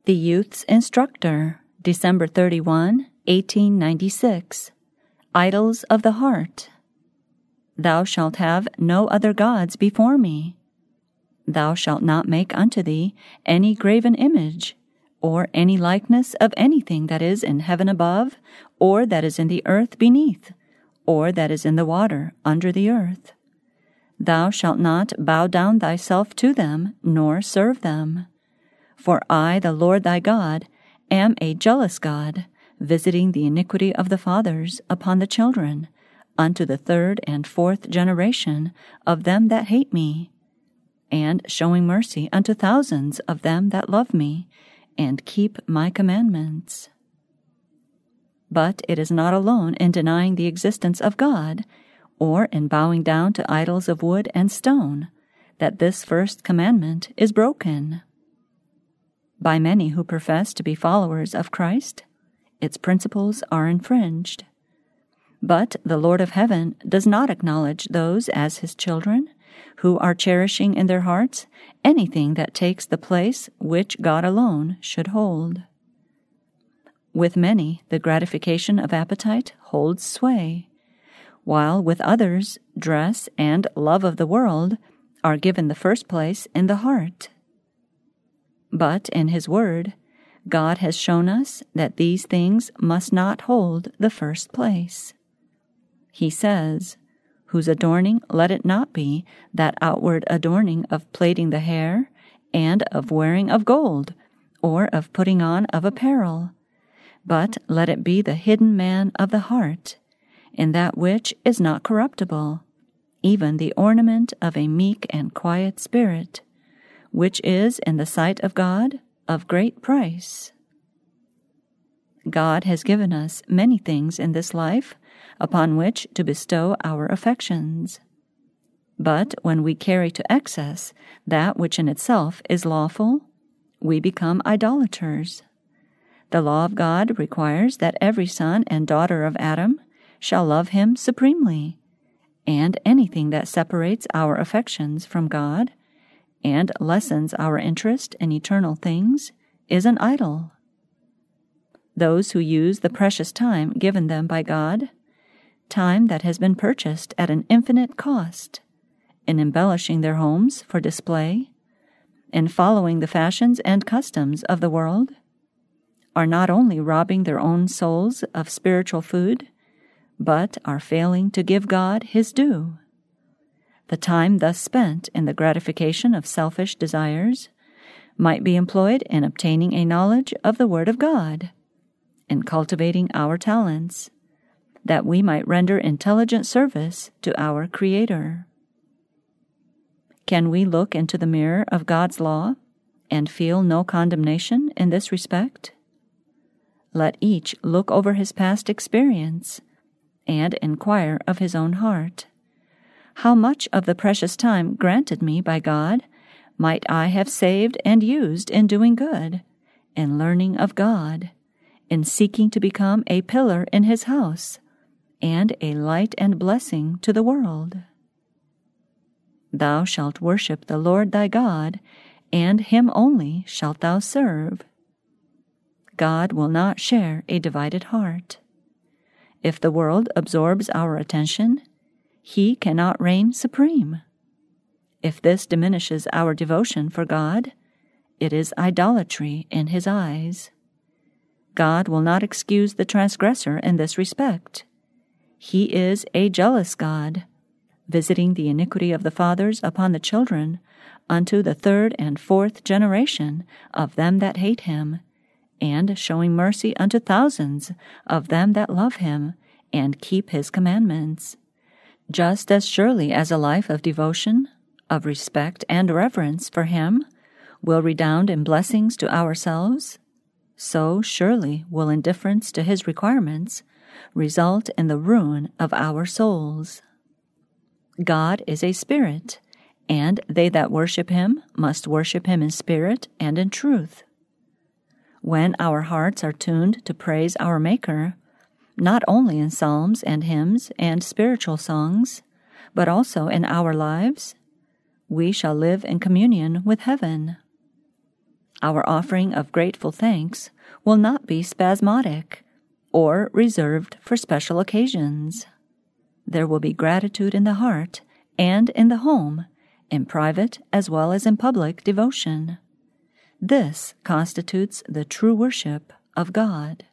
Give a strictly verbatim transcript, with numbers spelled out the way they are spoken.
The Youth's Instructor, December thirty-first, eighteen ninety-six. Idols of the Heart. Thou shalt have no other gods before me. Thou shalt not make unto thee any graven image, or any likeness of anything that is in heaven above, or that is in the earth beneath, or that is in the water under the earth. Thou shalt not bow down thyself to them, nor serve them. For I, the Lord thy God, am a jealous God, visiting the iniquity of the fathers upon the children, unto the third and fourth generation of them that hate me, and showing mercy unto thousands of them that love me, and keep my commandments. But it is not alone in denying the existence of God, or in bowing down to idols of wood and stone, that this first commandment is broken. By many who profess to be followers of Christ, its principles are infringed. But the Lord of heaven does not acknowledge those as his children, who are cherishing in their hearts anything that takes the place which God alone should hold. With many, the gratification of appetite holds sway, while with others, dress and love of the world are given the first place in the heart. But in his word, God has shown us that these things must not hold the first place. He says, "Whose adorning let it not be that outward adorning of plaiting the hair, and of wearing of gold, or of putting on of apparel, but let it be the hidden man of the heart, in that which is not corruptible, even the ornament of a meek and quiet spirit, which is in the sight of God of great price." God has given us many things in this life upon which to bestow our affections. But when we carry to excess that which in itself is lawful, we become idolaters. The law of God requires that every son and daughter of Adam shall love him supremely, and anything that separates our affections from God and lessens our interest in eternal things is an idol. Those who use the precious time given them by God, time that has been purchased at an infinite cost, in embellishing their homes for display, in following the fashions and customs of the world, are not only robbing their own souls of spiritual food, but are failing to give God his due. The time thus spent in the gratification of selfish desires might be employed in obtaining a knowledge of the Word of God, in cultivating our talents, that we might render intelligent service to our Creator. Can we look into the mirror of God's law and feel no condemnation in this respect? Let each look over his past experience and inquire of his own heart. How much of the precious time granted me by God might I have saved and used in doing good, in learning of God, in seeking to become a pillar in his house, and a light and blessing to the world? Thou shalt worship the Lord thy God, and him only shalt thou serve. God will not share a divided heart. If the world absorbs our attention, he cannot reign supreme. If this diminishes our devotion for God, it is idolatry in his eyes. God will not excuse the transgressor in this respect. He is a jealous God, visiting the iniquity of the fathers upon the children unto the third and fourth generation of them that hate him, and showing mercy unto thousands of them that love him and keep his commandments. Just as surely as a life of devotion, of respect and reverence for him will redound in blessings to ourselves, so surely will indifference to his requirements result in the ruin of our souls. God is a spirit, and they that worship him must worship him in spirit and in truth. When our hearts are tuned to praise our Maker, not only in psalms and hymns and spiritual songs, but also in our lives, we shall live in communion with heaven. Our offering of grateful thanks will not be spasmodic or reserved for special occasions. There will be gratitude in the heart and in the home, in private as well as in public devotion. This constitutes the true worship of God.